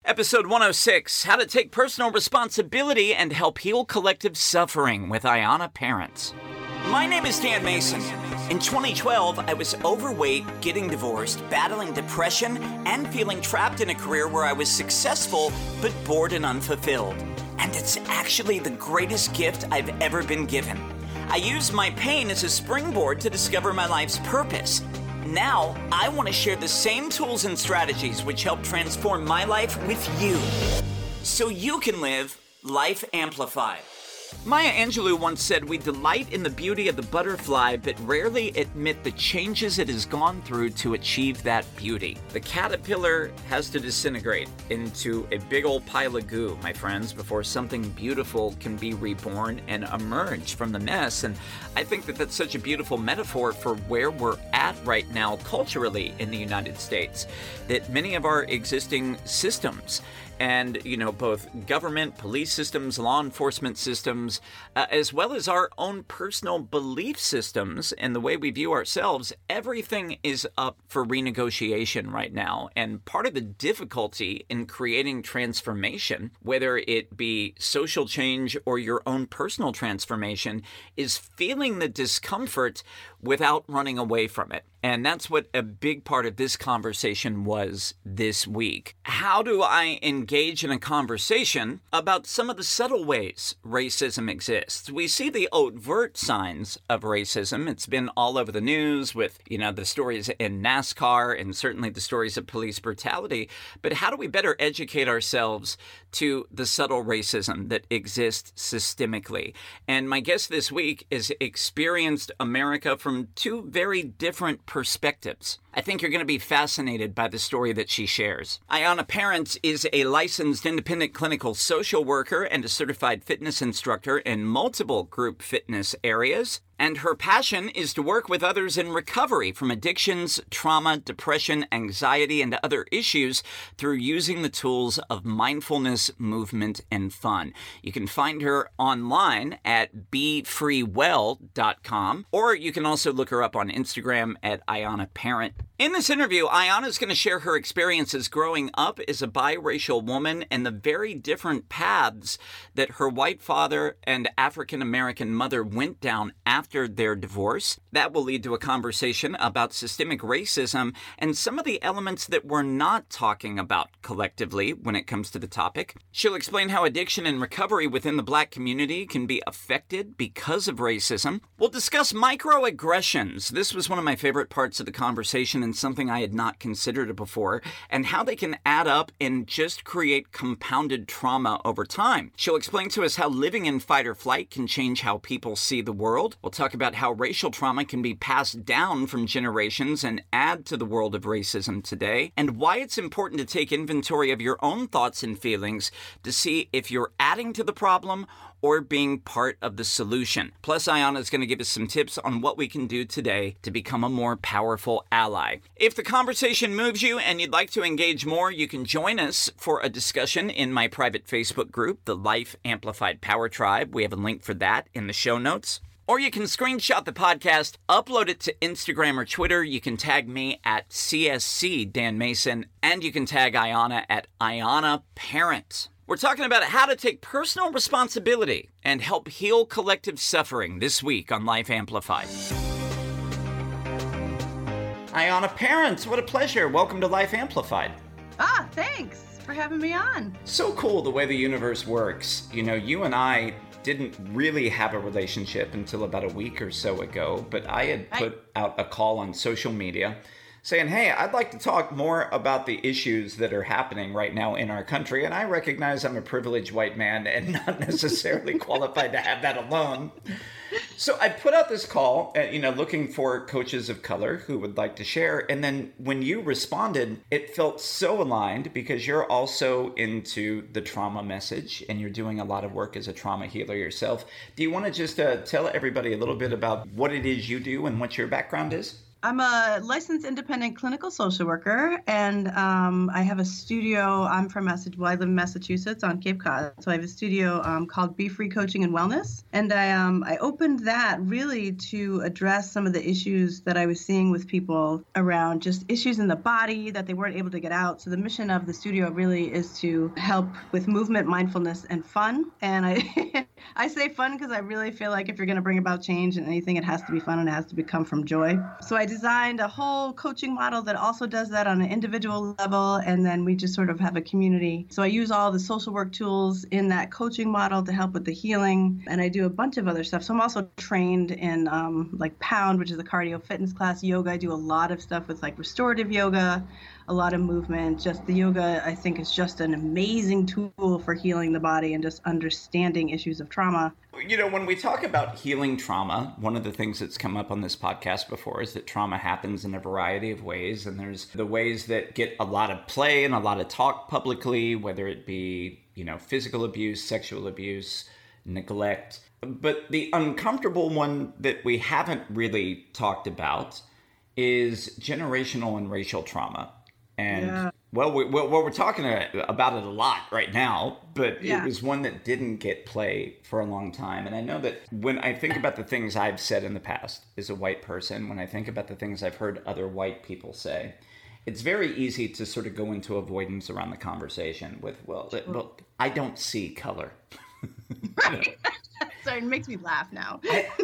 Episode 106, How to Take Personal Responsibility and Help Heal Collective Suffering with Ayana Parents. My name is Dan Mason. In 2012, I was overweight, getting divorced, battling depression, and feeling trapped in a career where I was successful but bored and unfulfilled. And it's actually the greatest gift I've ever been given. I used my pain as a springboard to discover my life's purpose. Now, I want to share the same tools and strategies which help transform my life with you, so you can live Life Amplified. Maya Angelou once said, "We delight in the beauty of the butterfly, but rarely admit the changes it has gone through to achieve that beauty." The caterpillar has to disintegrate into a big old pile of goo, my friends, before something beautiful can be reborn and emerge from the mess. And I think that that's such a beautiful metaphor for where we're at right now culturally in the United States, that many of our existing systems and, both government, police systems, law enforcement systems, as well as our own personal belief systems and the way we view ourselves, everything is up for renegotiation right now. And part of the difficulty in creating transformation, whether it be social change or your own personal transformation, is feeling the discomfort without running away from it. And that's what a big part of this conversation was this week. How do I engage in a conversation about some of the subtle ways racism exists? We see the overt signs of racism. It's been all over the news with, the stories in NASCAR and certainly the stories of police brutality. But how do we better educate ourselves to the subtle racism that exists systemically? And my guest this week is experienced America from two very different perspectives. I think you're going to be fascinated by the story that she shares. Ayana Parents is a licensed independent clinical social worker and a certified fitness instructor in multiple group fitness areas. And her passion is to work with others in recovery from addictions, trauma, depression, anxiety, and other issues through using the tools of mindfulness, movement, and fun. You can find her online at BeFreeWell.com, or you can also look her up on Instagram at Ayana Parent. In this interview, Ayana is going to share her experiences growing up as a biracial woman and the very different paths that her white father and African-American mother went down after their divorce. That will lead to a conversation about systemic racism and some of the elements that we're not talking about collectively when it comes to the topic. She'll explain how addiction and recovery within the Black community can be affected because of racism. We'll discuss microaggressions. This was one of my favorite parts of the conversation and something I had not considered before, and how they can add up and just create compounded trauma over time. She'll explain to us how living in fight or flight can change how people see the world. We'll talk about how racial trauma can be passed down from generations and add to the world of racism today, and why it's important to take inventory of your own thoughts and feelings to see if you're adding to the problem or being part of the solution. Plus, Ayana is going to give us some tips on what we can do today to become a more powerful ally. If the conversation moves you and you'd like to engage more, you can join us for a discussion in my private Facebook group, the Life Amplified Power Tribe. We have a link for that in the show notes. Or you can screenshot the podcast, upload it to Instagram or Twitter. You can tag me at CSC Dan Mason, and you can tag Ayana at Ayana Parent. We're talking about how to take personal responsibility and help heal collective suffering this week on Life Amplified. Ayana Parents, what a pleasure. Welcome to Life Amplified. Thanks for having me on. So cool the way the universe works. You and I didn't really have a relationship until about a week or so ago, but I had put out a call on social media saying, hey, I'd like to talk more about the issues that are happening right now in our country. And I recognize I'm a privileged white man and not necessarily qualified to have that alone. So I put out this call, looking for coaches of color who would like to share. And then when you responded, it felt so aligned because you're also into the trauma message and you're doing a lot of work as a trauma healer yourself. Do you want to just tell everybody a little bit about what it is you do and what your background is? I'm a licensed independent clinical social worker, and I have a studio. I'm from Massachusetts. Well, I live in Massachusetts on Cape Cod, so I have a studio called Be Free Coaching and Wellness, and I opened that really to address some of the issues that I was seeing with people around just issues in the body that they weren't able to get out. So the mission of the studio really is to help with movement, mindfulness, and fun. And I I say fun because I really feel like if you're going to bring about change in anything, it has to be fun and it has to come from joy. So I designed a whole coaching model that also does that on an individual level, and then we just sort of have a community. So I use all the social work tools in that coaching model to help with the healing, and I do a bunch of other stuff. So I'm also trained in like Pound, which is a cardio fitness class, yoga. I do a lot of stuff with like restorative yoga, a lot of movement. Just the yoga, I think, is just an amazing tool for healing the body and just understanding issues of trauma. You know, when we talk about healing trauma, one of the things that's come up on this podcast before is that trauma happens in a variety of ways. And there's the ways that get a lot of play and a lot of talk publicly, whether it be, you know, physical abuse, sexual abuse, neglect. But the uncomfortable one that we haven't really talked about is generational and racial trauma. And well, we're talking about it a lot right now, but it was one that didn't get play for a long time. And I know that when I think about the things I've said in the past as a white person, when I think about the things I've heard other white people say, it's very easy to sort of go into avoidance around the conversation with, well, I don't see color. Right. Sorry, it makes me laugh now.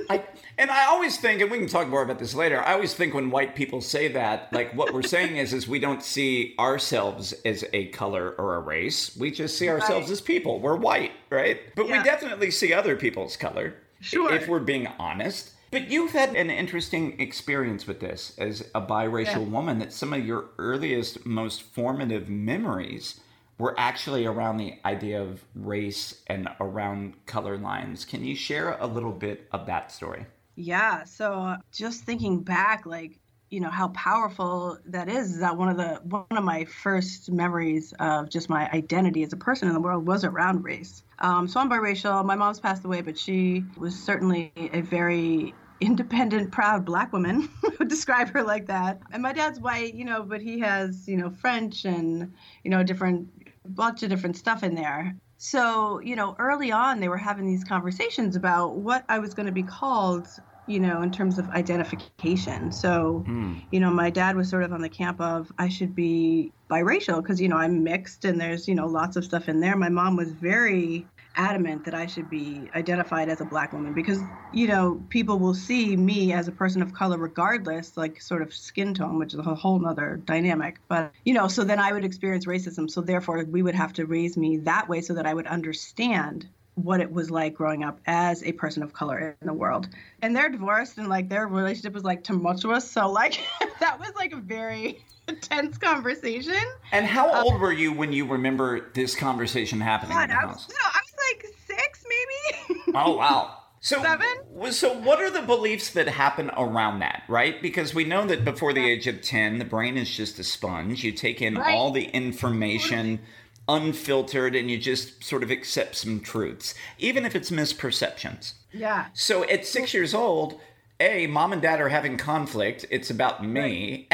I always think, and we can talk more about this later, I always think when white people say that, like what we're saying is we don't see ourselves as a color or a race. We just see ourselves as people. We're white, right? But we definitely see other people's color, if we're being honest. But you've had an interesting experience with this as a biracial woman, that some of your earliest, most formative memories were actually around the idea of race and around color lines. Can you share a little bit of that story? Yeah. So just thinking back, like, you know, how powerful that is that one of my first memories of just my identity as a person in the world was around race. So I'm biracial. My mom's passed away, but she was certainly a very independent, proud Black woman. I would describe her like that. And my dad's white, you know, but he has, you know, French and, you know, bunch of different stuff in there. So, you know, early on, they were having these conversations about what I was going to be called, you know, in terms of identification. So, you know, my dad was sort of on the camp of I should be biracial because, you know, I'm mixed and there's, you know, lots of stuff in there. My mom was very adamant that I should be identified as a Black woman because, you know, people will see me as a person of color regardless, like sort of skin tone, which is a whole nother dynamic. But, you know, so then I would experience racism. So therefore, we would have to raise me that way so that I would understand what it was like growing up as a person of color in the world. And they're divorced and like their relationship was like tumultuous. So like that was like a very intense conversation. And how old were you when you remember this conversation happening in the house? I was like 6 maybe. Oh, wow. So, 7? So what are the beliefs that happen around that, right? Because we know that before the age of 10, the brain is just a sponge. You take in all the information unfiltered and you just sort of accept some truths, even if it's misperceptions. Yeah. So at 6 years old, mom and dad are having conflict. It's about me.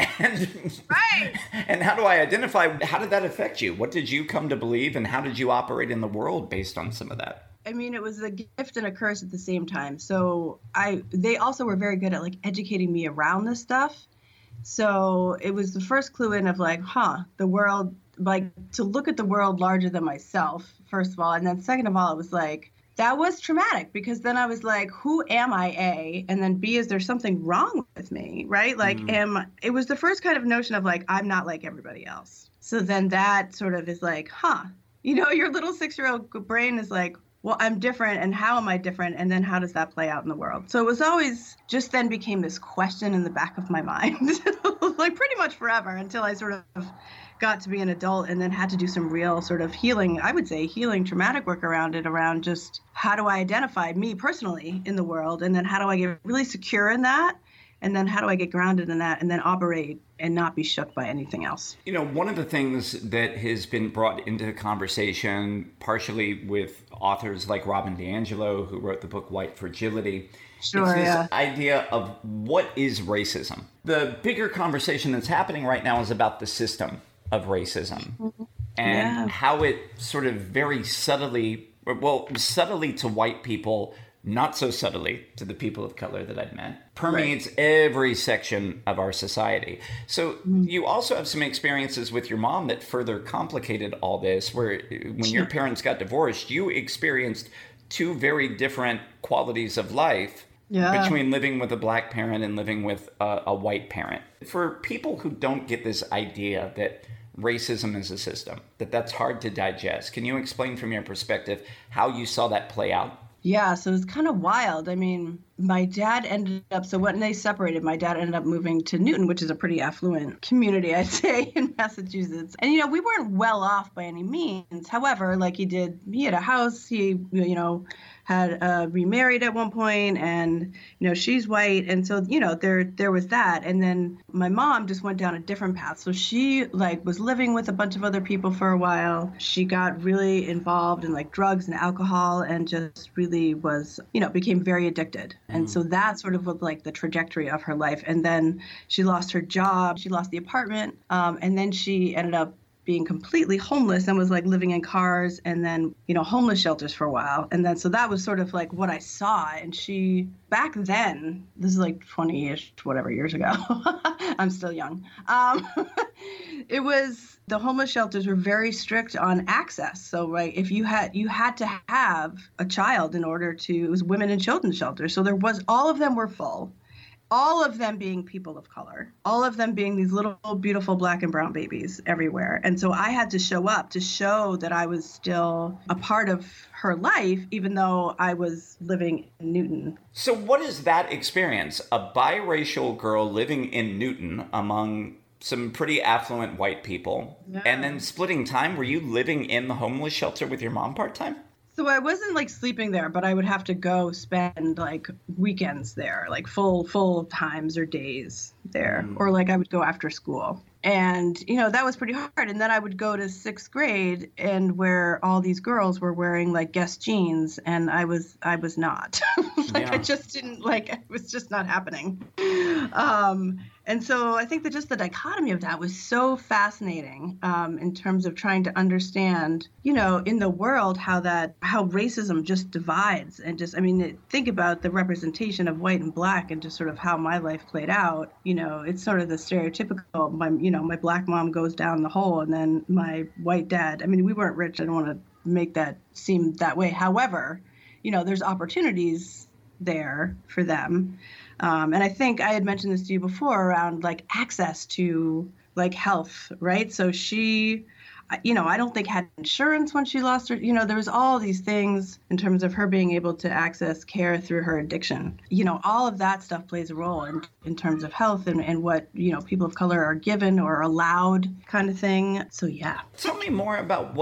And how do I identify? How did that affect you? What did you come to believe and how did you operate in the world based on some of that? I mean, it was a gift and a curse at the same time. So they also were very good at like educating me around this stuff. So it was the first clue in of like, the world, like to look at the world larger than myself, first of all. And then second of all, it was like, that was traumatic because then I was like, who am I, A? And then B, is there something wrong with me, right? Like, it was the first kind of notion of like, I'm not like everybody else. So then that sort of is like, you know, your little 6-year-old brain is like, well, I'm different and how am I different? And then how does that play out in the world? So it was always just then became this question in the back of my mind, like pretty much forever until I sort of got to be an adult and then had to do some real sort of healing, I would say healing traumatic work around it, around just how do I identify me personally in the world? And then how do I get really secure in that? And then how do I get grounded in that and then operate and not be shook by anything else? You know, one of the things that has been brought into the conversation, partially with authors like Robin DiAngelo, who wrote the book White Fragility, Sure, it's this yeah. idea of what is racism. The bigger conversation that's happening right now is about the system of racism and how it sort of very subtly, well, subtly to white people, not so subtly to the people of color that I've met, permeates every section of our society. So you also have some experiences with your mom that further complicated all this, where when your parents got divorced, you experienced two very different qualities of life between living with a black parent and living with a white parent. For people who don't get this idea that racism is a system, that's hard to digest, can you explain from your perspective how you saw that play out? Yeah, so it's kind of wild. I mean, my dad ended up, so when they separated, my dad ended up moving to Newton, which is a pretty affluent community, I'd say, in Massachusetts. And, we weren't well off by any means. However, like he had a house, he, had remarried at one point, and, she's white. And so, there was that. And then my mom just went down a different path. So she was living with a bunch of other people for a while. She got really involved in drugs and alcohol and just really was, became very addicted. And so that sort of was the trajectory of her life. And then she lost her job, she lost the apartment, and then she ended up being completely homeless and was living in cars and then, homeless shelters for a while. And then, so that was sort of what I saw. And she, back then, this is 20-ish, whatever years ago, I'm still young. It was, the homeless shelters were very strict on access. So, if you had to have a child in order to, it was women and children's shelters. So all of them were full. All of them being people of color, all of them being these little beautiful black and brown babies everywhere. And so I had to show up to show that I was still a part of her life, even though I was living in Newton. So what is that experience? A biracial girl living in Newton among some pretty affluent white people, and then splitting time. Were you living in the homeless shelter with your mom part-time? So I wasn't sleeping there, but I would have to go spend weekends there, full times or days there, or I would go after school. And, that was pretty hard. And then I would go to 6th grade and where all these girls were wearing Guess jeans, and I was not. I just didn't it was just not happening. And so I think that just the dichotomy of that was so fascinating in terms of trying to understand, in the world how racism just divides and just, think about the representation of white and black and just sort of how my life played out. It's sort of the stereotypical, my black mom goes down the hole and then my white dad, we weren't rich. I don't want to make that seem that way. However, there's opportunities there for them. And I think I had mentioned this to you before around access to health, right? So she, I don't think had insurance when she lost her, there was all these things in terms of her being able to access care through her addiction. All of that stuff plays a role in terms of health and what, people of color are given or allowed kind of thing. So, yeah. Tell me more about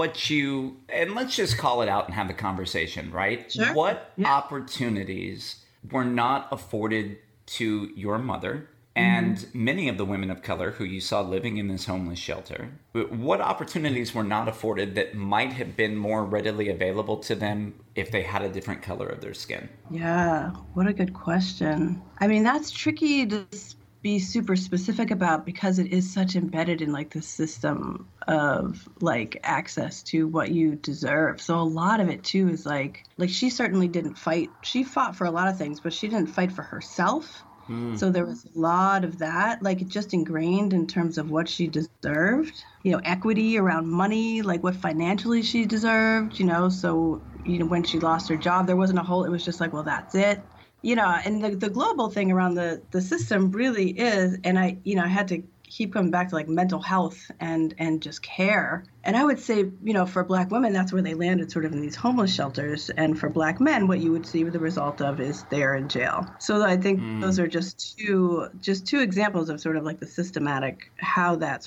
and let's just call it out and have a conversation, right? Sure. What opportunities were not afforded to your mother and many of the women of color who you saw living in this homeless shelter? What opportunities were not afforded that might have been more readily available to them if they had a different color of their skin? Yeah, what a good question. That's tricky to be super specific about because it is such embedded in the system of access to what you deserve. So a lot of it too is she certainly didn't fight. She fought for a lot of things, but she didn't fight for herself. So there was a lot of that, just ingrained in terms of what she deserved, equity around money, what financially she deserved, so, when she lost her job, there wasn't it was just well, that's it. And the global thing around the system really is, and I had to keep coming back to mental health and just care. And I would say, for Black women, that's where they landed sort of in these homeless shelters. And for Black men, what you would see the result of is they're in jail. So I think those are just two examples of sort of the systematic, how that sort of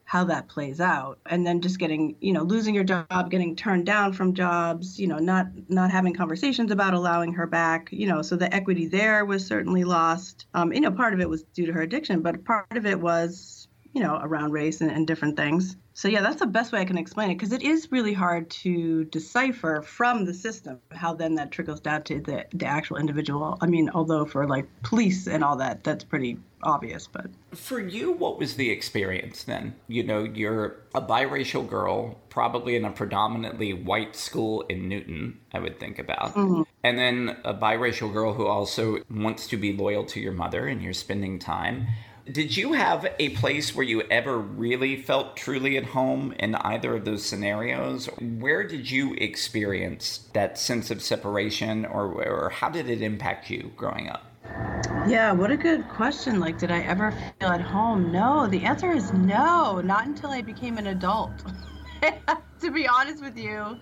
how that plays out. And then just getting, losing your job, getting turned down from jobs, not having conversations about allowing her back, so the equity there was certainly lost. Part of it was due to her addiction, but part of it was, around race and different things. So yeah, that's the best way I can explain it, because it is really hard to decipher from the system how then that trickles down to the actual individual. I mean, although for like police and all that, that's pretty obvious. But for you, what was the experience then? You're a biracial girl, probably in a predominantly white school in Newton, I would think about. Mm-hmm. And then a biracial girl who also wants to be loyal to your mother, and you're spending time. Did you have a place where you ever really felt truly at home in either of those scenarios? Where did you experience that sense of separation, or how did it impact you growing up? Yeah, what a good question. Like, did I ever feel at home? No, the answer is no, not until I became an adult, to be honest with you.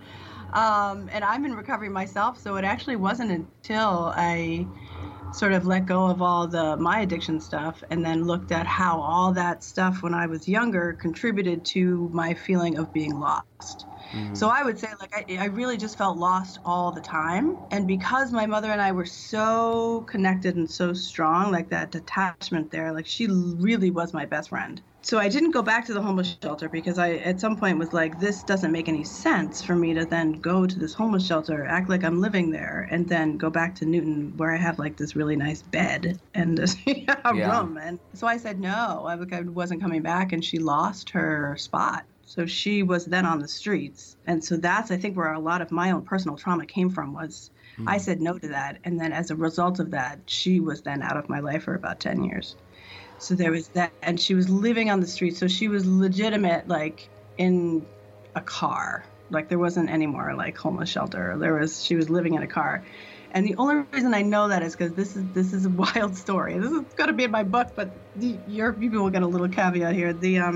And I'm in recovery myself, so it actually wasn't until I sort of let go of all my addiction stuff and then looked at how all that stuff when I was younger contributed to my feeling of being lost. Mm. So I would say, like, I really just felt lost all the time. And because my mother and I were so connected and so strong, like that detachment there, like she really was my best friend. So I didn't go back to the homeless shelter because I, at some point, was like, this doesn't make any sense for me to then go to this homeless shelter, act like I'm living there, and then go back to Newton where I have like this really nice bed and a room. And so I said no, I wasn't coming back, and she lost her spot. So she was then on the streets. And so that's, I think, where a lot of my own personal trauma came from was I said no to that. And then as a result of that, she was then out of my life for about 10 years. So there was that, and she was living on the street. So she was legitimate, like in a car. Like there wasn't any more like homeless shelter. She was living in a car. And the only reason I know that is because this is a wild story. This is going to be in my book, but you people will get a little caveat here.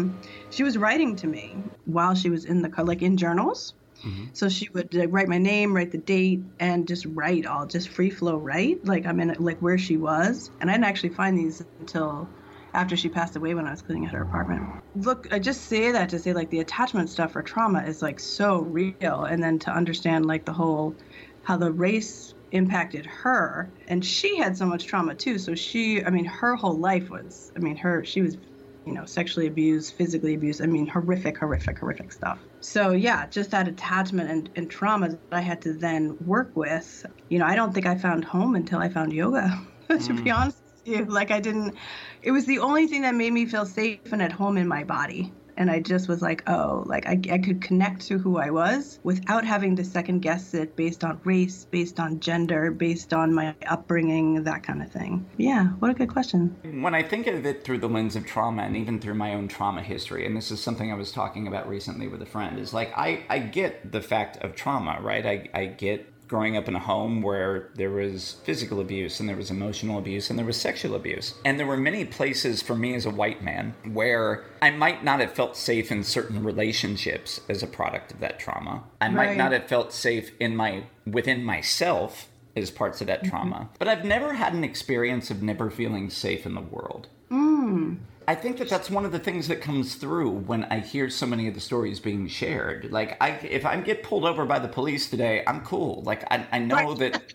She was writing to me while she was in the car, like in journals. Mm-hmm. So she would write my name, write the date, and just write just free flow write. Like I'm in like where she was. And I didn't actually find these until after she passed away when I was cleaning out her apartment. Look, I just say that to say like the attachment stuff for trauma is like so real. And then to understand like how the race impacted her, and she had so much trauma too. So her whole life was, she was, sexually abused, physically abused. Horrific stuff. So yeah, just that attachment and trauma that I had to then work with. I don't think I found home until I found yoga, to be honest with you. Like it was the only thing that made me feel safe and at home in my body. And I just was like, I could connect to who I was without having to second guess it based on race, based on gender, based on my upbringing, that kind of thing. Yeah, what a good question. When I think of it through the lens of trauma and even through my own trauma history, and this is something I was talking about recently with a friend, is like I get the fact of trauma, right? I get growing up in a home where there was physical abuse and there was emotional abuse and there was sexual abuse. And there were many places for me as a white man where I might not have felt safe in certain relationships as a product of that trauma. I might not have felt safe within myself as parts of that trauma. But I've never had an experience of never feeling safe in the world. I think that's one of the things that comes through when I hear so many of the stories being shared. Like, if I get pulled over by the police today, I'm cool. Like, I know that.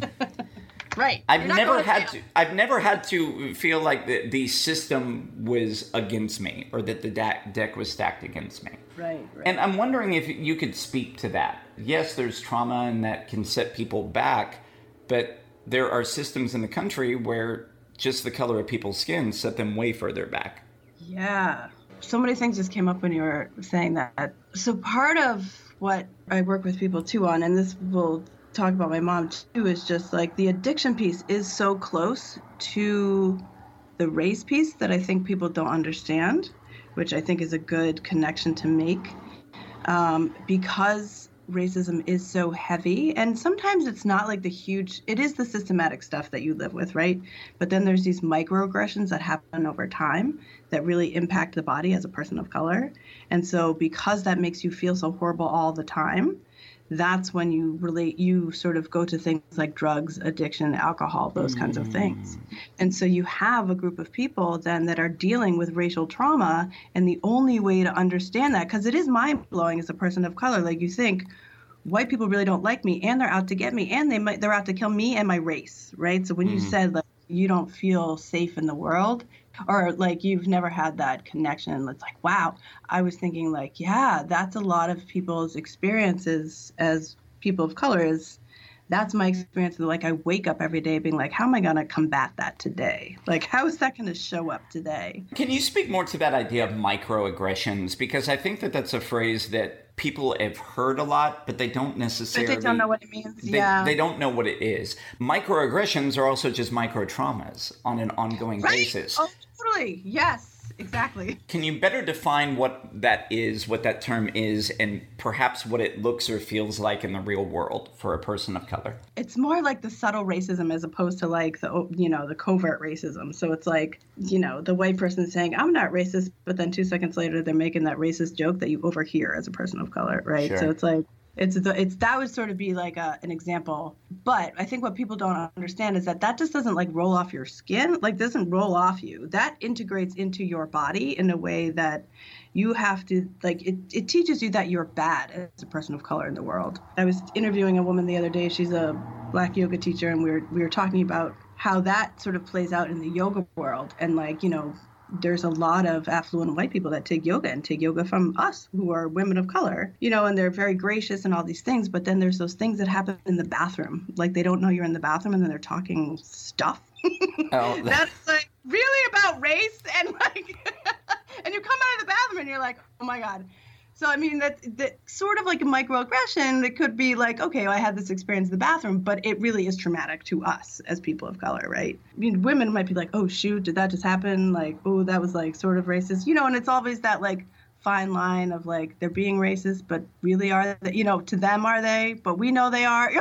Right. I've never had to feel like the system was against me or that the deck was stacked against me. Right. And I'm wondering if you could speak to that. Yes, there's trauma and that can set people back, but there are systems in the country where just the color of people's skin set them way further back. Yeah. So many things just came up when you were saying that. So part of what I work with people too on, and this will talk about my mom too, is just like the addiction piece is so close to the race piece that I think people don't understand, which I think is a good connection to make, because racism is so heavy, and sometimes it's not like it is the systematic stuff that you live with, right? But then there's these microaggressions that happen over time that really impact the body as a person of color. And so because that makes you feel so horrible all the time, that's when you sort of go to things like drugs, addiction, alcohol, those kinds of things. And so you have a group of people then that are dealing with racial trauma. And the only way to understand that, because it is mind blowing as a person of color, like you think, white people really don't like me and they're out to get me and they're out to kill me and my race, right? So when you said like you don't feel safe in the world, or like you've never had that connection, it's like, wow, I was thinking like, yeah, that's a lot of people's experiences as people of color. Is that's my experience. Like I wake up every day being like, how am I going to combat that today? Like, how is that going to show up today? Can you speak more to that idea of microaggressions? Because I think that that's a phrase that people have heard a lot, but they don't necessarily... But they don't know what it means. They don't know what it is. Microaggressions are also just micro traumas on an ongoing basis. Oh, totally. Yes. Exactly. Can you better define what that is, what that term is, and perhaps what it looks or feels like in the real world for a person of color? It's more like the subtle racism as opposed to like the covert racism. So it's like, the white person saying, I'm not racist, but then 2 seconds later, they're making that racist joke that you overhear as a person of color, right? Sure. So it's like, that would sort of be like an example. But I think what people don't understand is that just doesn't like roll off your skin, like doesn't roll off you. That integrates into your body in a way that you have to, like, it teaches you that you're bad as a person of color in the world. I was interviewing a woman the other day. She's a Black yoga teacher, and we were talking about how that sort of plays out in the yoga world. And like, there's a lot of affluent white people that take yoga from us who are women of color, and they're very gracious and all these things. But then there's those things that happen in the bathroom. Like they don't know you're in the bathroom and then they're talking stuff. Oh, that's like really about race and like, and you come out of the bathroom and you're like, oh my God. So, I mean, that sort of like a microaggression, it could be like, okay, well, I had this experience in the bathroom, but it really is traumatic to us as people of color, right? I mean, women might be like, oh, shoot, did that just happen? Like, oh, that was like sort of racist, and it's always that like fine line of like, they're being racist, but really are they, to them are they, but we know they are.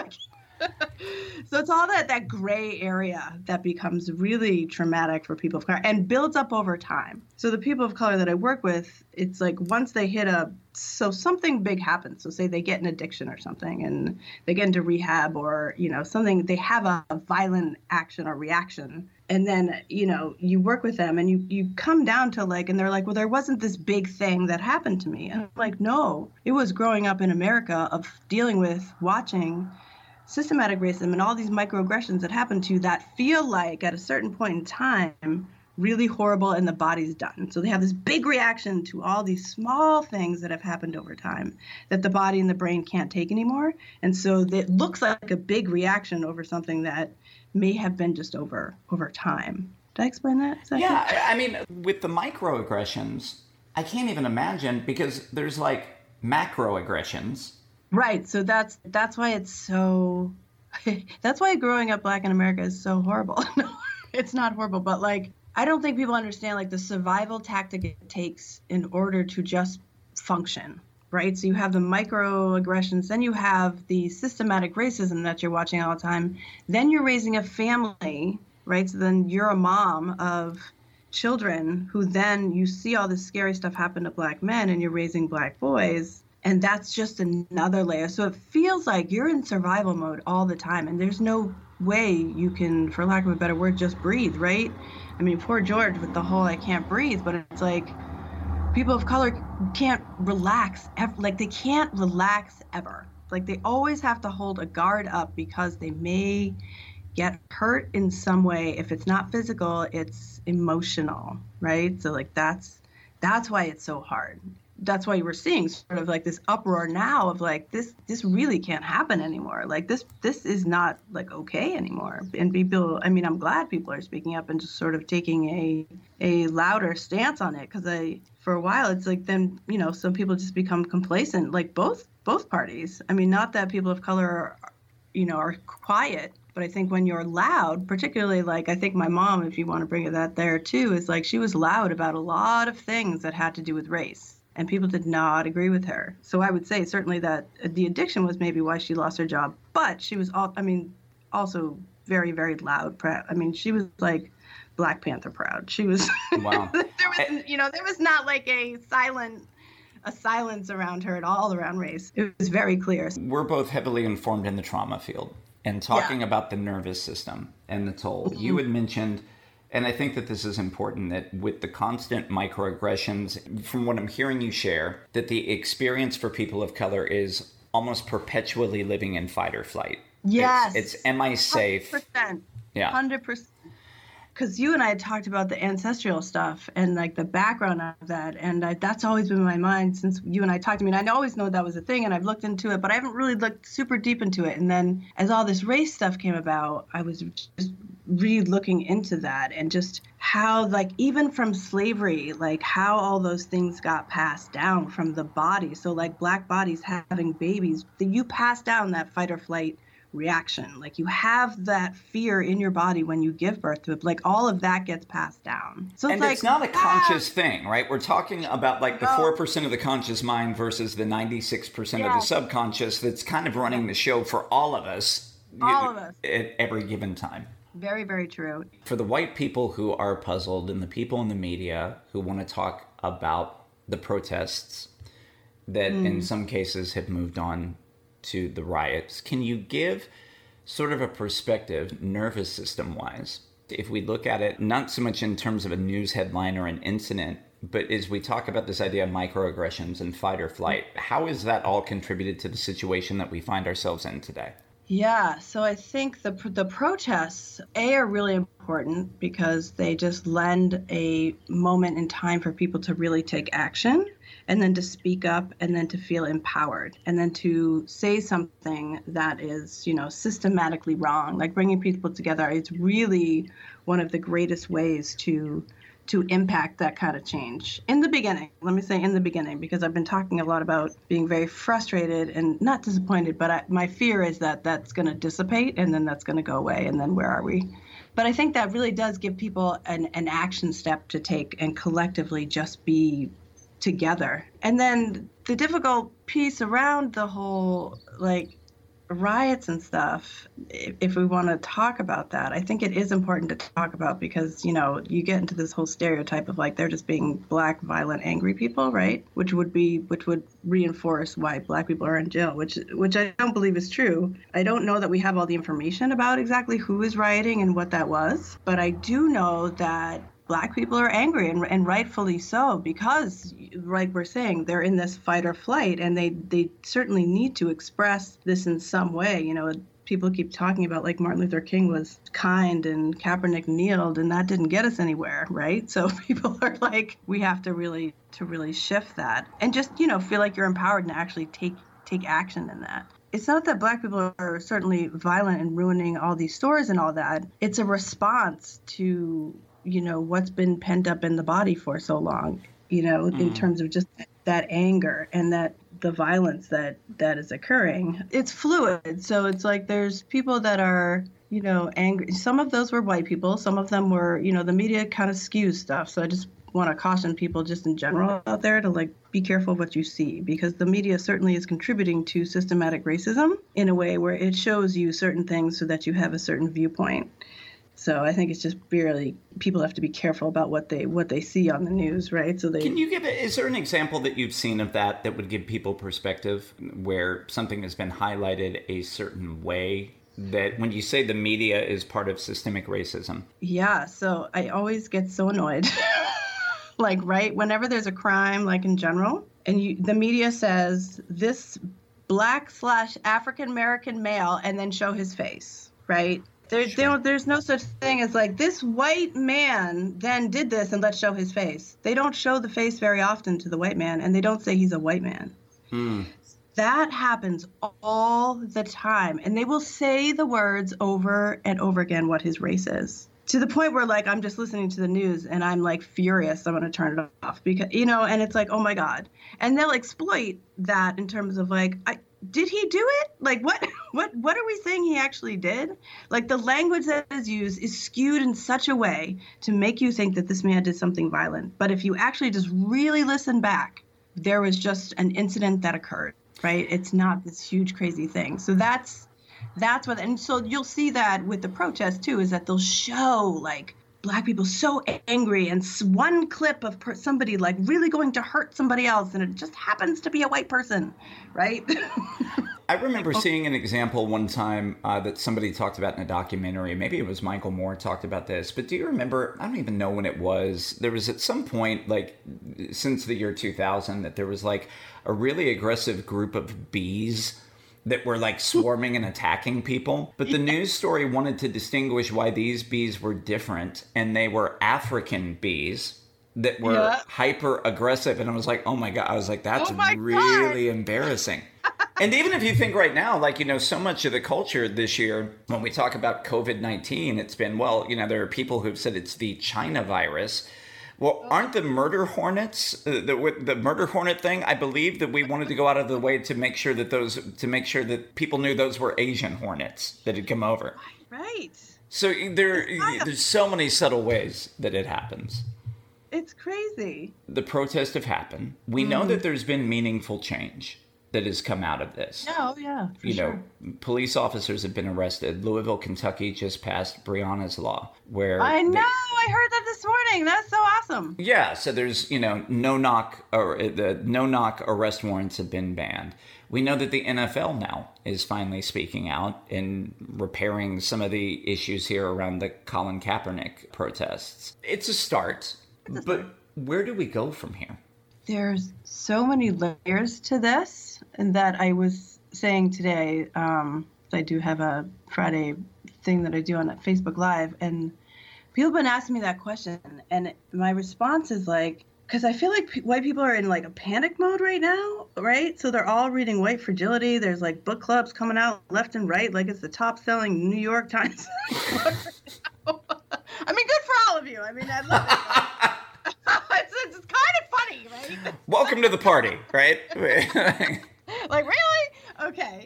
So it's all that gray area that becomes really traumatic for people of color and builds up over time. So the people of color that I work with, it's like once they hit so something big happens. So say they get an addiction or something and they get into rehab or, something, they have a violent action or reaction. And then, you work with them and you come down to like, and they're like, well, there wasn't this big thing that happened to me. And I'm like, no, it was growing up in America of dealing with watching systematic racism and all these microaggressions that happen to you that feel like at a certain point in time really horrible and the body's done. So they have this big reaction to all these small things that have happened over time that the body and the brain can't take anymore. And so it looks like a big reaction over something that may have been just over time. Did I explain that? Yeah, I mean, with the microaggressions, I can't even imagine because there's like macroaggressions. Right. So that's why it's so, that's why growing up Black in America is so horrible. No, it's not horrible, but like, I don't think people understand like the survival tactic it takes in order to just function, right? So you have the microaggressions, then you have the systematic racism that you're watching all the time. Then you're raising a family, right? So then you're a mom of children who then you see all this scary stuff happen to Black men and you're raising Black boys. And that's just another layer. So it feels like you're in survival mode all the time. And there's no way you can, for lack of a better word, just breathe, right? I mean, poor George with the whole I can't breathe. But it's like people of color can't relax. Like they can't relax ever. Like they always have to hold a guard up because they may get hurt in some way. If it's not physical, it's emotional, right? So like that's why it's so hard. That's why we're seeing sort of like this uproar now of like this really can't happen anymore. Like this is not like okay anymore. And people, I mean, I'm glad people are speaking up and just sort of taking a louder stance on it because for a while it's like then some people just become complacent, like both parties. I mean, not that people of color are quiet, but I think when you're loud, particularly like I think my mom, if you want to bring that there too, is like she was loud about a lot of things that had to do with race. And people did not agree with her. So I would say certainly that the addiction was maybe why she lost her job. But she was, also very, very loud. I mean, she was like Black Panther proud. She was, wow. there was not like a silent a silence around her at all around race. It was very clear. We're both heavily informed in the trauma field and talking about the nervous system and the toll. You had mentioned, and I think that this is important, that with the constant microaggressions, from what I'm hearing you share, that the experience for people of color is almost perpetually living in fight or flight. Yes. It's am I safe? 100%. Yeah. 100%. Because you and I had talked about the ancestral stuff and like the background of that. And that's always been in my mind since you and I talked to me. And I always know that was a thing and I've looked into it, but I haven't really looked super deep into it. And then as all this race stuff came about, I was just really looking into that and just how, like, even from slavery, like how all those things got passed down from the body. So like Black bodies having babies, you pass down that fight or flight reaction. Like you have that fear in your body when you give birth to it. Like all of that gets passed down. So and it's not a conscious thing, right? We're talking about like the 4% of the conscious mind versus the 96% of the subconscious that's kind of running the show for all of us. All of us. At every given time. Very, very true. For the white people who are puzzled and the people in the media who want to talk about the protests that in some cases have moved on to the riots, can you give sort of a perspective, nervous system wise, if we look at it not so much in terms of a news headline or an incident, but as we talk about this idea of microaggressions and fight or flight, how is that all contributed to the situation that we find ourselves in today? Yeah, so I think the protests, are really important because they just lend a moment in time for people to really take action and then to speak up and then to feel empowered and then to say something that is, systematically wrong. Like bringing people together is really one of the greatest ways to impact that kind of change. In the beginning, let me say in the beginning, because I've been talking a lot about being very frustrated and not disappointed, but my fear is that that's going to dissipate and then that's going to go away and then where are we? But I think that really does give people an action step to take and collectively just be together. And then the difficult piece around the whole riots and stuff, if we want to talk about that, I think it is important to talk about because, you get into this whole stereotype of they're just being Black, violent, angry people, right? Which would reinforce why Black people are in jail, which I don't believe is true. I don't know that we have all the information about exactly who is rioting and what that was, but I do know that Black people are angry and rightfully so because, like we're saying, they're in this fight or flight and they certainly need to express this in some way. People keep talking about Martin Luther King was kind and Kaepernick kneeled and that didn't get us anywhere, right? So people are we have to really shift that and just, feel like you're empowered and actually take action in that. It's not that Black people are certainly violent and ruining all these stores and all that. It's a response to what's been pent up in the body for so long, in terms of just that anger and that the violence that is occurring. It's fluid. So it's there's people that are, angry. Some of those were white people. Some of them were, the media kind of skews stuff. So I just want to caution people just in general out there to be careful what you see because the media certainly is contributing to systematic racism in a way where it shows you certain things so that you have a certain viewpoint. So I think it's just barely people have to be careful about what they see on the news, right? So can you is there an example that you've seen of that would give people perspective where something has been highlighted a certain way that when you say the media is part of systemic racism? Yeah. So I always get so annoyed, right whenever there's a crime, in general, and the media says this Black/African American male and then show his face, right? There's no such thing as this white man then did this and let's show his face. They don't show the face very often to the white man and they don't say he's a white man. That happens all the time. And they will say the words over and over again what his race is. To the point where I'm just listening to the news and I'm furious. I'm going to turn it off because, and it's oh my God. And they'll exploit that in terms of did he do it? What are we saying he actually did? The language that is used is skewed in such a way to make you think that this man did something violent. But if you actually just really listen back, there was just an incident that occurred, right? It's not this huge crazy thing. So that's what, and so you'll see that with the protests too, is that they'll show Black people so angry, and one clip of somebody like really going to hurt somebody else, and it just happens to be a white person, right? I remember seeing an example one time that somebody talked about in a documentary. Maybe it was Michael Moore talked about this, but do you remember, I don't even know when it was, there was at some point, like since the year 2000, that there was like a really aggressive group of bees that were like swarming and attacking people. But the news story wanted to distinguish why these bees were different, and they were African bees that were hyper aggressive. And I was like, oh my God. I was like, that's really embarrassing. And even if you think right now, like, you know, so much of the culture this year, when we talk about COVID-19, it's been, well, you know, there are people who've said it's the China virus. Well, aren't the murder hornets, the murder hornet thing, I believe that we wanted to go out of the way to make sure that people knew those were Asian hornets that had come over. Right. So there's so many subtle ways that it happens. It's crazy. The protests have happened. We know that there's been meaningful change that has come out of this. Oh, yeah, for sure. Police officers have been arrested. Louisville, Kentucky just passed Breonna's Law, where I I heard that this morning. That's so awesome. Yeah, so there's, you know, no-knock arrest warrants have been banned. We know that the NFL now is finally speaking out and repairing some of the issues here around the Colin Kaepernick protests. It's a start, but where do we go from here? There's so many layers to this, and that I was saying today, I do have a Friday thing that I do on Facebook Live, and people have been asking me that question, and my response is like, because I feel like white people are in like a panic mode right now, right? So they're all reading White Fragility. There's like book clubs coming out left and right, like it's the top-selling New York Times book right now. I mean, good for all of you. I mean, I love it. It's kind of funny, right? Welcome to the party, right? Like, really? Okay.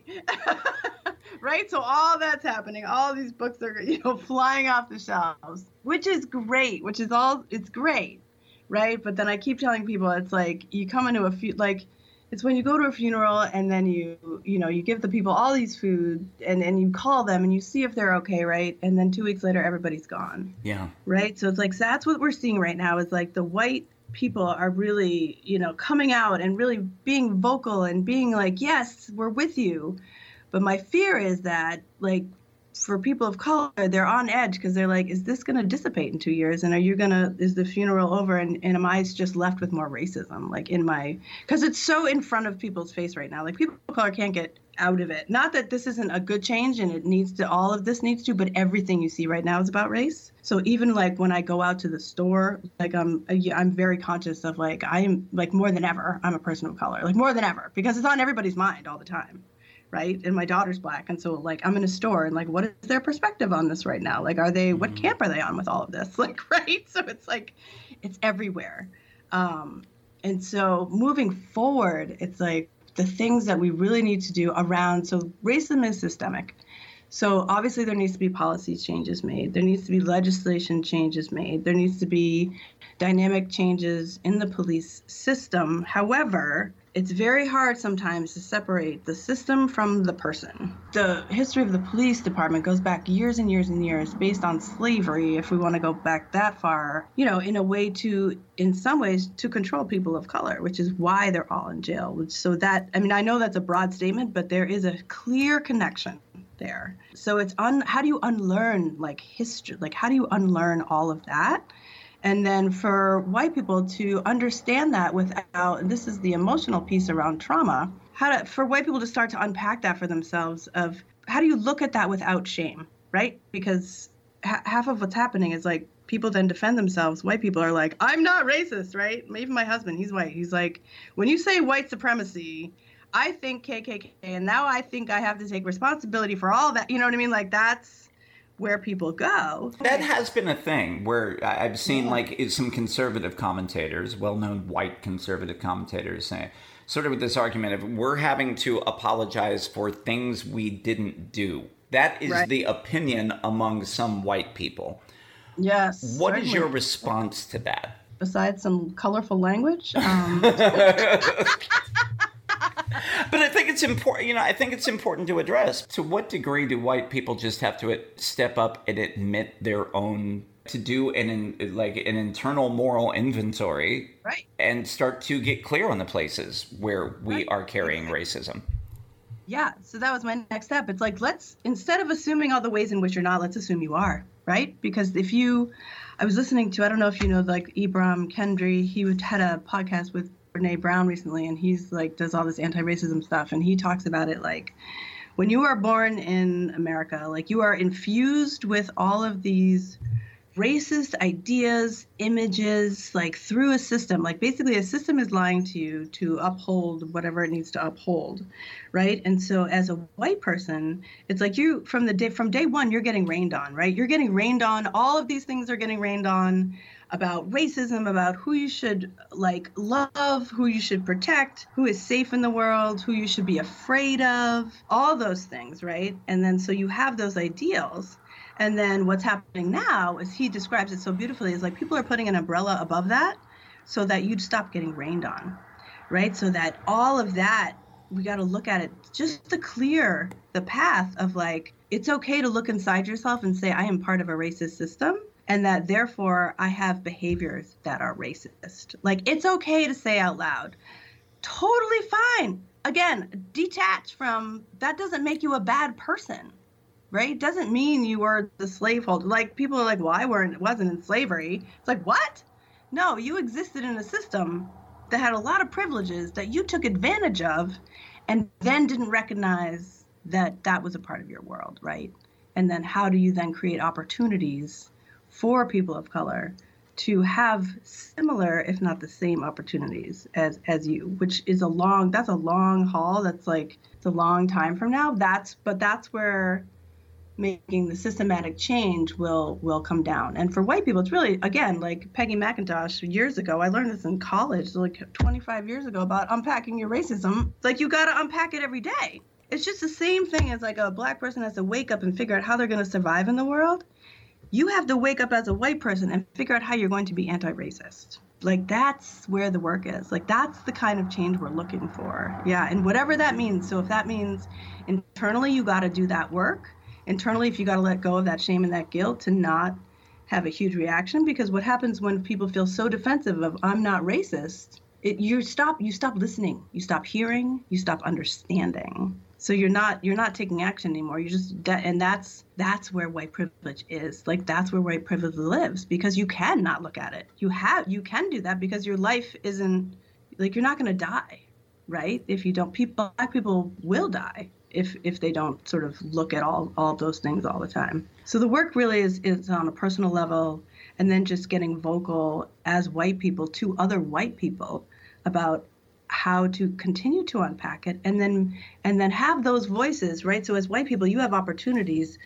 Right? So all that's happening. All these books are, you know, flying off the shelves, which is great, it's great, right? But then I keep telling people, it's like you come into it's when you go to a funeral and then you give the people all these food and you call them and you see if they're okay, right? And then 2 weeks later, everybody's gone. Yeah. Right? So it's like, so that's what we're seeing right now is like the white people are really, you know, coming out and really being vocal and being like, yes, we're with you. But my fear is that, like, for people of color, they're on edge because they're like, is this going to dissipate in 2 years? And is the funeral over? And am I just left with more racism? Like because it's so in front of people's face right now. Like people of color can't get out of it. Not that this isn't a good change and all of this needs to, but everything you see right now is about race. So even like when I go out to the store, like I'm very conscious of like, I am like more than ever, I'm a person of color, like more than ever, because it's on everybody's mind all the time. Right. And my daughter's Black. And so like I'm in a store and like, what is their perspective on this right now? Like, what camp are they on with all of this? Like, right. So it's like, it's everywhere. And so moving forward, it's like the things that we really need to do around. So racism is systemic. So obviously there needs to be policy changes made. There needs to be legislation changes made. There needs to be dynamic changes in the police system. However, it's very hard sometimes to separate the system from the person. The history of the police department goes back years and years and years based on slavery, if we want to go back that far, you know, in a way in some ways, to control people of color, which is why they're all in jail. So that, I mean, I know that's a broad statement, but there is a clear connection there. So it's how do you unlearn like history? Like, how do you unlearn all of that? And then for white people to understand that without, and this is the emotional piece around trauma, for white people to start to unpack that for themselves of how do you look at that without shame, right? Because half of what's happening is like people then defend themselves. White people are like, I'm not racist, right? Even my husband, he's white. He's like, when you say white supremacy, I think KKK, and now I think I have to take responsibility for all that. You know what I mean? Like that's where people go. That has been a thing where I've seen like some conservative commentators, well-known white conservative commentators say, sort of with this argument of we're having to apologize for things we didn't do. That is the opinion among some white people. Yes. What is your response to that? Besides some colorful language? But I think it's important, I think it's important to address, to what degree do white people just have to step up and admit their own to do like an internal moral inventory, right, and start to get clear on the places where we right. are carrying racism. Yeah, so that was my next step. It's like, instead of assuming all the ways in which you're not, let's assume you are, right? Because I was listening to, I don't know if you know, like Ibram Kendi, he had a podcast with Brene Brown recently, and he's like, does all this anti-racism stuff. And he talks about it like, when you are born in America, like you are infused with all of these racist ideas, images, like through a system. Like basically a system is lying to you to uphold whatever it needs to uphold, right? And so as a white person, it's like you from day one, you're getting rained on, right? You're getting rained on. All of these things are getting rained on about racism, about who you should like love, who you should protect, who is safe in the world, who you should be afraid of, all those things, right? And then so you have those ideals. And then what's happening now, as he describes it so beautifully, is like people are putting an umbrella above that so that you'd stop getting rained on, right? So that all of that, we got to look at it just to clear the path of like, it's okay to look inside yourself and say, I am part of a racist system, and that therefore I have behaviors that are racist. Like, it's okay to say out loud, totally fine. Again, detach from, that doesn't make you a bad person. Right? It doesn't mean you were the slaveholder. Like people are like, well, I wasn't in slavery. It's like, what? No, you existed in a system that had a lot of privileges that you took advantage of and then didn't recognize that that was a part of your world, right? And then how do you then create opportunities for people of color to have similar, if not the same opportunities as you, which is that's a long haul. That's like, it's a long time from now. That's where making the systematic change will come down. And for white people, it's really, again, like Peggy McIntosh years ago, I learned this in college, like 25 years ago, about unpacking your racism. It's like, you got to unpack it every day. It's just the same thing as like a black person has to wake up and figure out how they're going to survive in the world. You have to wake up as a white person and figure out how you're going to be anti-racist. Like, that's where the work is. Like, that's the kind of change we're looking for. Yeah, and whatever that means. So if that means internally you got to do that work, internally, if you got to let go of that shame and that guilt to not have a huge reaction, because what happens when people feel so defensive of I'm not racist, you stop listening, you stop hearing, you stop understanding. So you're not taking action anymore. You just, and that's where white privilege is. Like, that's where white privilege lives, because you can not look at it. You can do that because your life isn't like, you're not going to die, right? If you don't, black people will die if they don't sort of look at all of those things all the time. So the work really is on a personal level, and then just getting vocal as white people to other white people about how to continue to unpack it, and then have those voices, right? So as white people, you have opportunities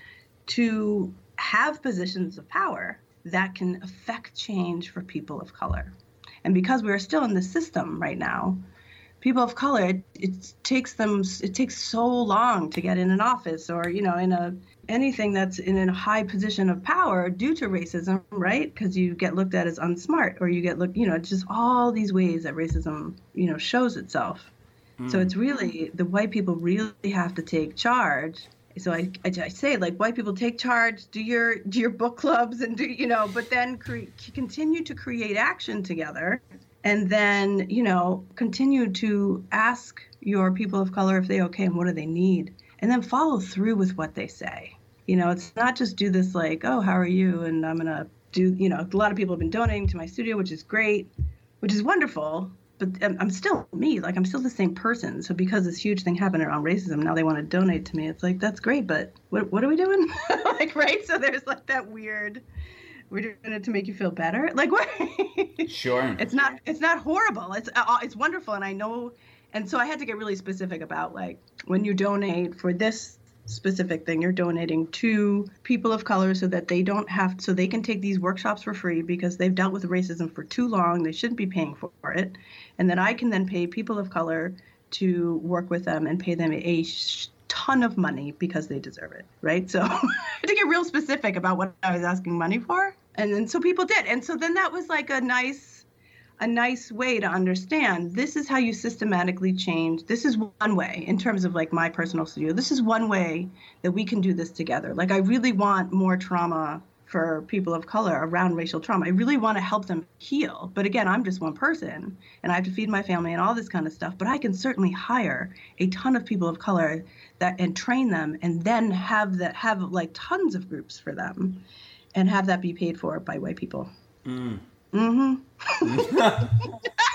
to have positions of power that can affect change for people of color. And because we're still in the system right now, people of color, it takes so long to get in an office or, in anything that's in a high position of power due to racism, right? Because you get looked at as unsmart, or you get it's just all these ways that racism, shows itself. So it's really, the white people really have to take charge. So I say, like, white people, take charge, do your book clubs and but then continue to create action together. And then, continue to ask your people of color if they're okay and what do they need. And then follow through with what they say. It's not just do this like, oh, how are you? And I'm going to do, a lot of people have been donating to my studio, which is great, which is wonderful. But I'm still me, like, I'm still the same person. So because this huge thing happened around racism, now they want to donate to me. It's like, that's great, but what are we doing? Like, right? So there's like that weird, we're doing it to make you feel better. Like, what? Sure. It's not horrible. It's wonderful. And I know. And so I had to get really specific about, like, when you donate for this specific thing, you're donating to people of color so that they so they can take these workshops for free because they've dealt with racism for too long. They shouldn't be paying for it. And then I can then pay people of color to work with them and pay them a ton of money because they deserve it, right? So I had to get real specific about what I was asking money for. And then so people did. And so then that was like a nice way to understand, this is how you systematically change. This is one way in terms of like my personal studio. This is one way that we can do this together. Like, I really want more trauma for people of color around racial trauma. I really want to help them heal. But again, I'm just one person and I have to feed my family and all this kind of stuff. But I can certainly hire a ton of people of color and train them and then have like tons of groups for them and have that be paid for by white people. Mm. Mm-hmm.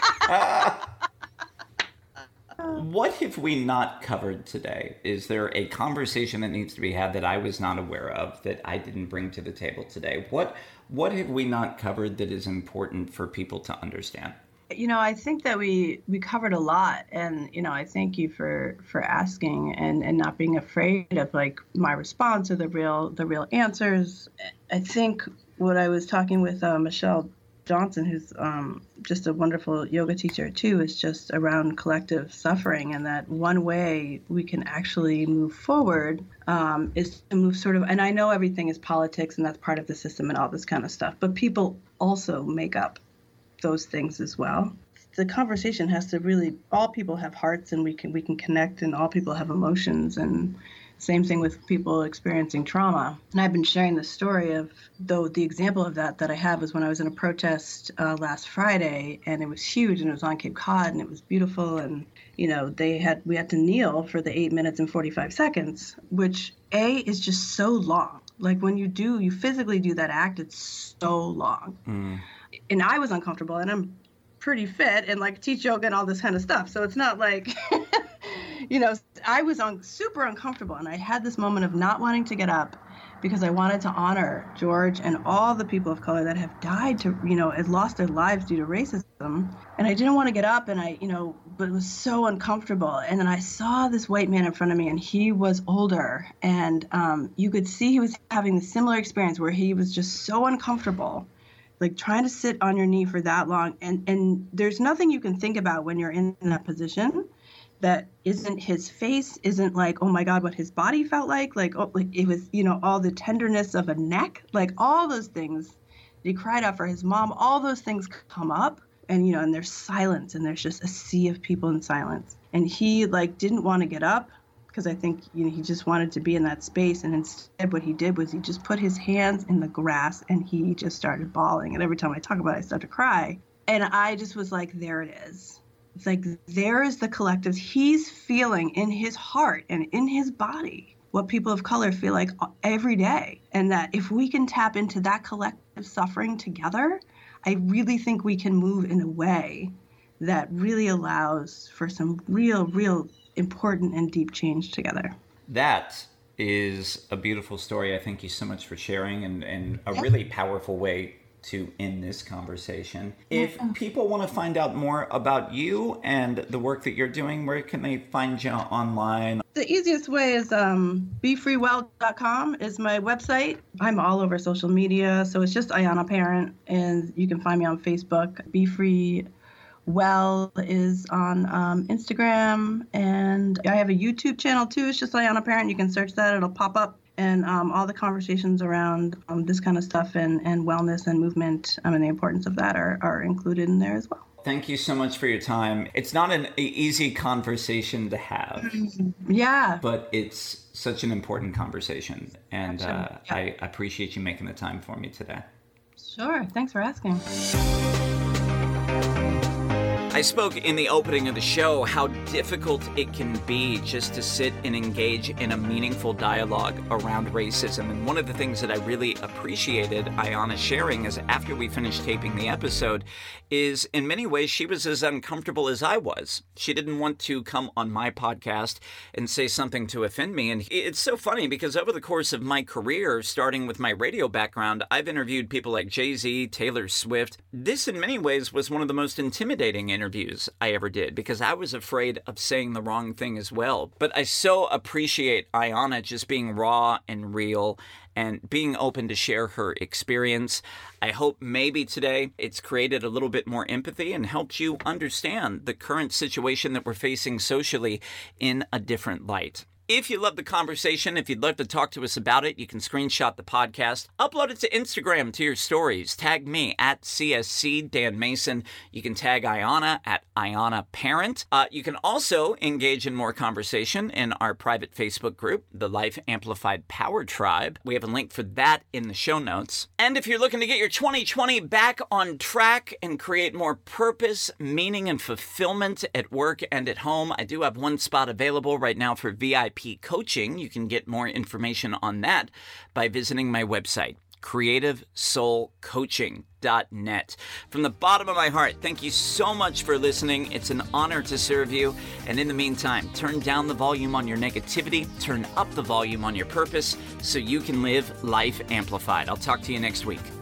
What have we not covered today? Is there a conversation that needs to be had that I was not aware of, that I didn't bring to the table today? What have we not covered that is important for people to understand? I think that we covered a lot, and I thank you for asking and not being afraid of like my response or the real answers. I think what I was talking with Michelle Johnson, who's just a wonderful yoga teacher too, is just around collective suffering, and that one way we can actually move forward is to move sort of, and I know everything is politics and that's part of the system and all this kind of stuff, but people also make up those things as well. The conversation has to really, all people have hearts and we can connect, and all people have emotions, and same thing with people experiencing trauma. And I've been sharing the story of, though the example of that I have is when I was in a protest last Friday, and it was huge, and it was on Cape Cod, and it was beautiful, and we had to kneel for the 8 minutes and 45 seconds, which is just so long. Like when you physically do that act, it's so long. Mm. And I was uncomfortable, and I'm pretty fit and like teach yoga and all this kind of stuff. So it's not like, I was super uncomfortable, and I had this moment of not wanting to get up because I wanted to honor George and all the people of color that have died had lost their lives due to racism. And I didn't want to get up, and but it was so uncomfortable. And then I saw this white man in front of me, and he was older, and you could see he was having a similar experience where he was just so uncomfortable, like trying to sit on your knee for that long. And there's nothing you can think about when you're in that position that isn't his face, isn't like, oh my God, what his body felt like it was, all the tenderness of a neck, like all those things. He cried out for his mom, all those things come up, and, and there's silence, and there's just a sea of people in silence. And he didn't want to get up, because I think, he just wanted to be in that space. And instead what he did was he just put his hands in the grass, and he just started bawling. And every time I talk about it, I start to cry. And I just was like, there it is. It's like, there is the collective. He's feeling in his heart and in his body what people of color feel like every day. And that if we can tap into that collective suffering together, I really think we can move in a way that really allows for some real important and deep change together. That is a beautiful story. I thank you so much for sharing, and a really powerful way to end this conversation. If people want to find out more about you and the work that you're doing, where can they find you online? The easiest way is BeFreeWell.com is my website. I'm all over social media, so it's just Ayana Parent, and you can find me on Facebook. Be Free Well is on Instagram, and I have a YouTube channel too. It's just Ayana Parent. You can search that; it'll pop up. And all the conversations around this kind of stuff and wellness and movement and the importance of that are included in there as well. Thank you so much for your time. It's not an easy conversation to have. Yeah. But it's such an important conversation. And I appreciate you making the time for me today. Sure. Thanks for asking. I spoke in the opening of the show how difficult it can be just to sit and engage in a meaningful dialogue around racism. And one of the things that I really appreciated Ayana sharing is after we finished taping the episode is in many ways she was as uncomfortable as I was. She didn't want to come on my podcast and say something to offend me. And it's so funny because over the course of my career, starting with my radio background, I've interviewed people like Jay-Z, Taylor Swift. This in many ways was one of the most intimidating interviews I ever did because I was afraid of saying the wrong thing as well. But I so appreciate Ayana just being raw and real and being open to share her experience. I hope maybe today it's created a little bit more empathy and helped you understand the current situation that we're facing socially in a different light. If you love the conversation, if you'd love to talk to us about it, you can screenshot the podcast, upload it to Instagram to your stories. Tag me at CSC Dan Mason. You can tag Ayana at Ayana Parent. You can also engage in more conversation in our private Facebook group, the Life Amplified Power Tribe. We have a link for that in the show notes. And if you're looking to get your 2020 back on track and create more purpose, meaning, and fulfillment at work and at home, I do have one spot available right now for VIP coaching. You can get more information on that by visiting my website, creativesoulcoaching.net. From the bottom of my heart, thank you so much for listening. It's an honor to serve you. And in the meantime, turn down the volume on your negativity, turn up the volume on your purpose so you can live life amplified. I'll talk to you next week.